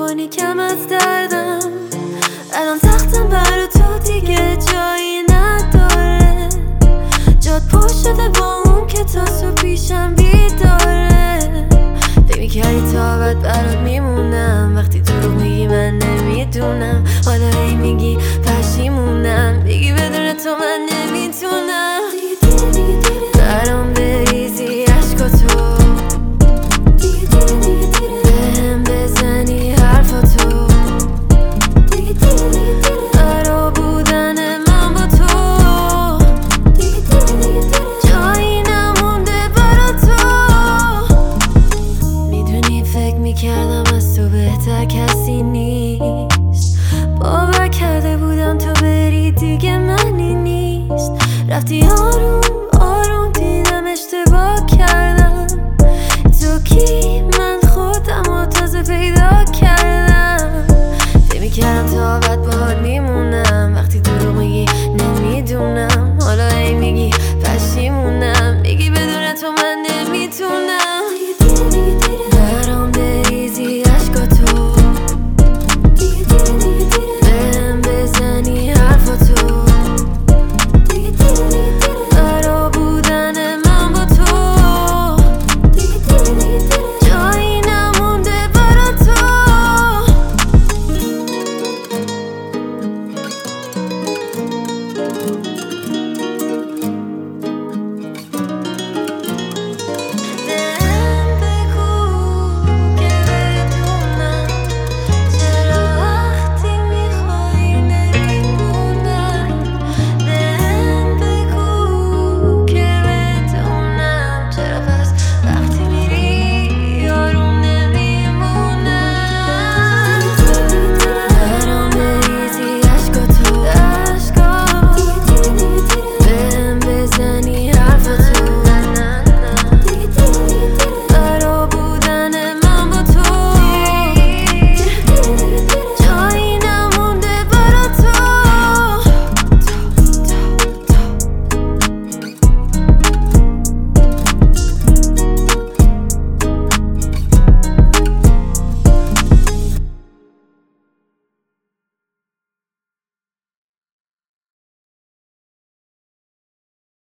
کنی کم از دردم. الان تختم برا تو دیگه جایی نداره، جاد پر شده با اون که تاسو پیشم بیداره. فکر میکردی تا بعد برات میمونم، وقتی دروغ میگی من نمیدونم. حالا هی میگی پشیمونم، بگی بدون تو من نمیتونم. برام بریزی عشقاتو، بهم بزنی حرفاتو، برا بودن من با تو جایی نمونده برا تو. میدونی فکر میکردم از تو بهتر کسی نیست، باور کرده بودم تو بری دیگه منی نیست. رفتی